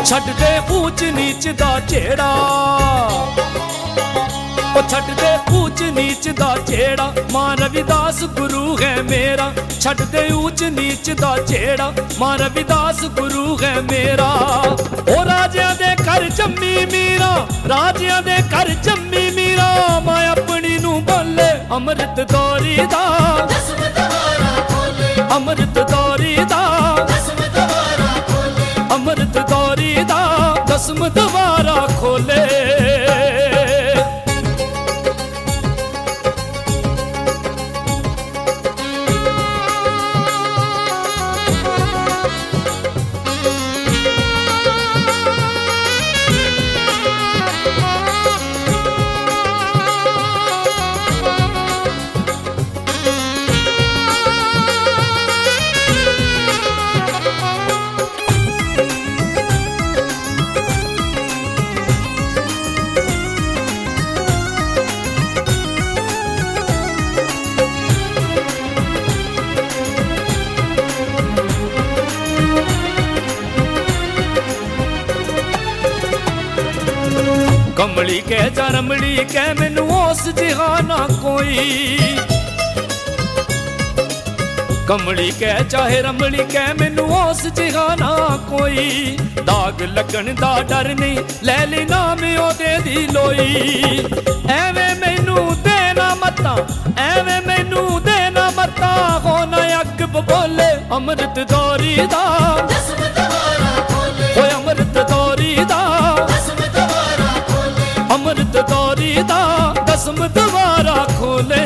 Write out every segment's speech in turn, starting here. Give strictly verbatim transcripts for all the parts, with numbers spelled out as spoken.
छड्ड दे ऊंच नीच दा झेड़ा, ओ छड्ड दे ऊंच नीच दा झेड़ा, मां रविदास गुरु है मेरा। छड्ड दे ऊंच नीच दा झेड़ा, मां रविदास गुरु है मेरा। ओ राजियां दे घर जम्मी मीरा, राजियां दे घर जम्मी मीरा, मां अपनी नू बोले अमृत दौरी दा, अमृत दौरी दा, अमृत दौरी दा दसम दवारा खोले। कमली के जा रमली के मैनू होश जिहाना कोई, कमली के चाहे रमली के मैनू होश जिहाना कोई। दाग लगन दा डर नहीं, लै ली नाम ओदे दी लोई। एवें मैनू देना मत्ता, एवें मैनू देना मत्ता, होना अग बोले अमृत दौरी दा, ओए अमृत दौरी दा, अमृत दौरी दा दसम दवारा खोले।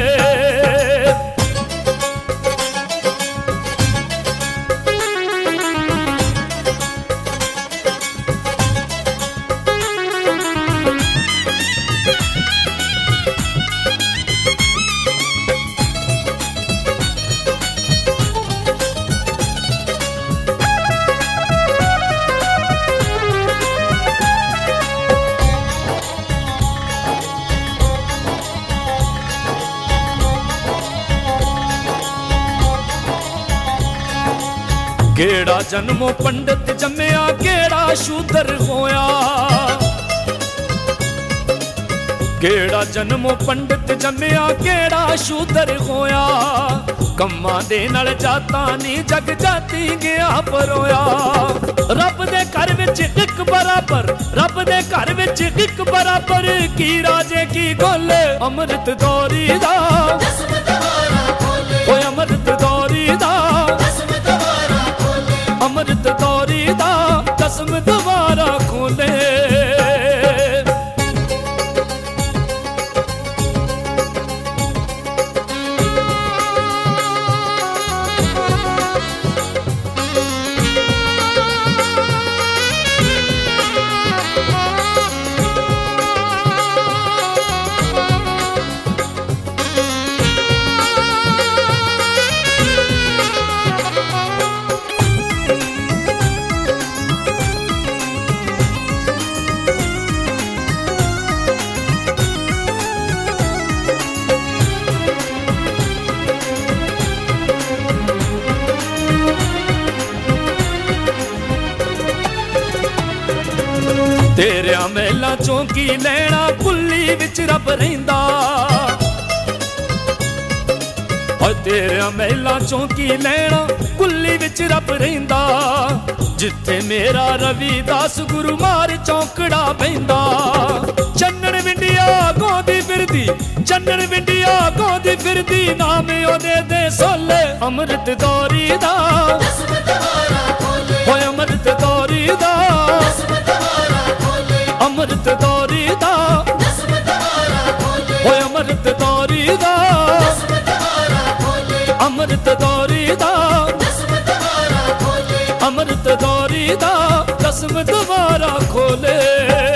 केड़ा जन्मों पंडित जम्मिया, केड़ा शूदर होया। केड़ा जन्मों पंडित जम्मिया, केड़ा शूदर होया। कम्मा दे नाल जाता नी जग जाती गया परोया। रब दे घर विच इक बराबर, रब दे घर विच इक बराबर, की राजे की गोले अमृत दौरी दा, ओए अमृत दौरी दा, अमृत दौरी दा दसम दवारा खोले। तेरे मेला चौंकी लैना, कुल्ली विच रब रहिंदा। और तेरे मेला चौंकी लैना, कुल्ली विच रब रहिंदा। जिथे मेरा रविदास गुरु मार चौंकड़ा बहिंदा। चन्नन विंडिया गोदी फिरदी, चन्नन विंडिया गोदी फिरदी, नाम ओदे दे सोले अमृत दौरी दा, ओए अमृत दौरी दा, अमृत दौरी दा, ओए अमृत दौरी दा, अमृत दौरी दा, अमृत दौरी दा दसम दवारा खोले।